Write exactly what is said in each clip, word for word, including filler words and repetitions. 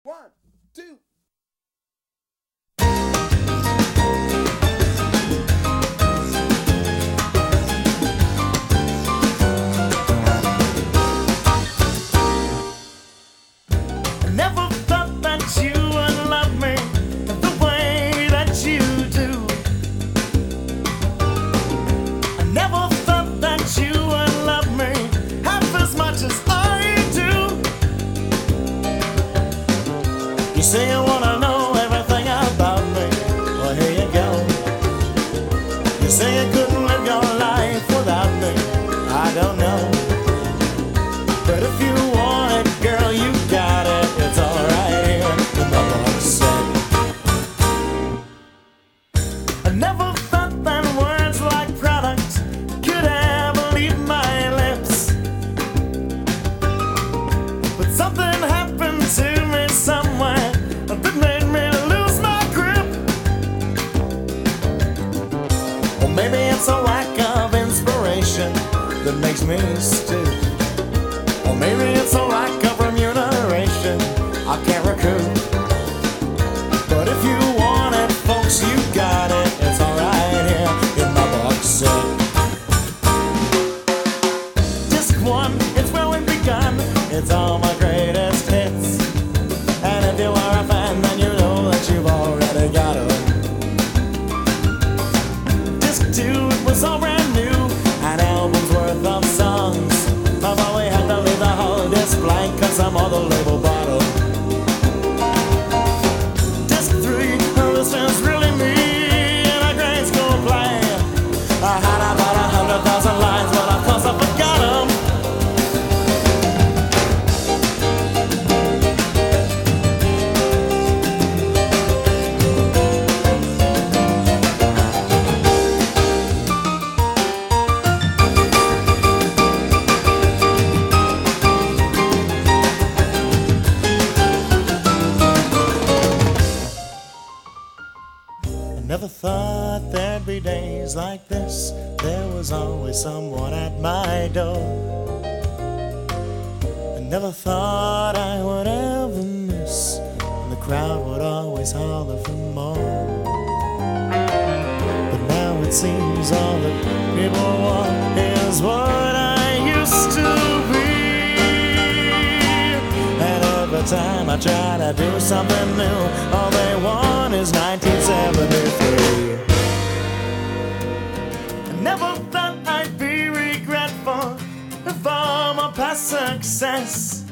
One, two. Never thought that you would love me the way that you do. I never thought that you would love me half as much as I do. You say you wanna know everything about me. Well, here you go. You say you couldn't live your life without me. I don't know. But if you want it, girl, you got it. It's alright here in the box set. I never thought that words like product could ever leave my lips. But something happened to me somewhere that made me lose my grip. Or maybe it's a lack of inspiration that makes me stoop. Or maybe it's a lack of remuneration I can't recoup. But if you want it, folks, you got it. It's alright here in my box set. Disc one, it's where we begun. It's all my greatest hits. And if you are a fan, then you know that you've already got it. Disc two, it was all brand new. An album's worth of songs. I've always had to leave the whole disc blank cause I'm on the label bottle. Disc three, this is really me in a grade school play. I had about a hundred thousand lines, but of course I forgot them. Never thought there'd be days like this. There was always someone at my door. I never thought I would ever miss, and the crowd would always holler for more. But now it seems all that people want is what I used to be. And every time I try to do something new, all they want is nineteen seventy-three. I never thought I'd be regretful of all my past success,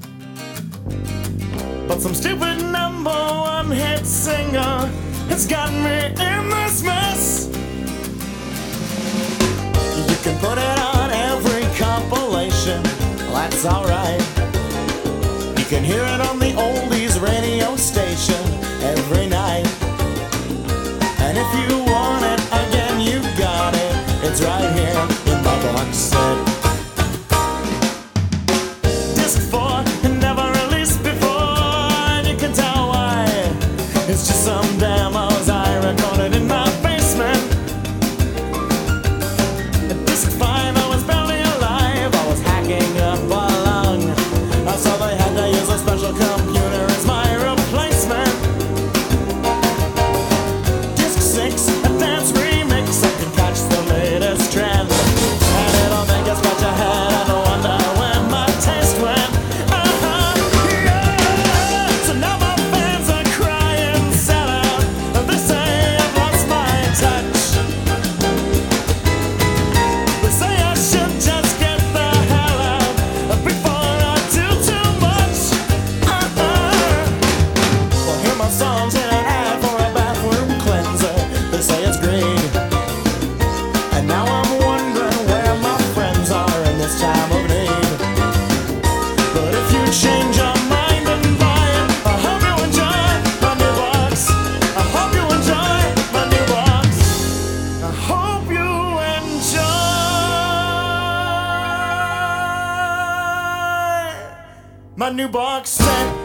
but some stupid number one hit singer has got me in this mess. You can put it on every compilation, that's alright. You can hear it on the oldies radio station every night. And if you want it again, you got it. It's right here in my box set. Disc four, never released before, and you can tell why. It's just some demos I recorded in my basement. Disc five, I was barely alive. I was hacking up along, so they had to use a special computer as my replacement. Disc six, a dance remix. I can catch the latest trend, and it'll make you scratch your head and wonder where my taste went. Uh-huh, yeah. So now my fans are crying, sell out. They say I've lost my touch. They say I should just get the hell out before I do too much. Uh-uh. Well, hear my songs in an ad for a bathroom cleanser. They say it's great. And now I'm wondering where my friends are in this time of need. But if you change your mind and buy it, I hope you enjoy my new box. I hope you enjoy my new box. I hope you enjoy my new box set.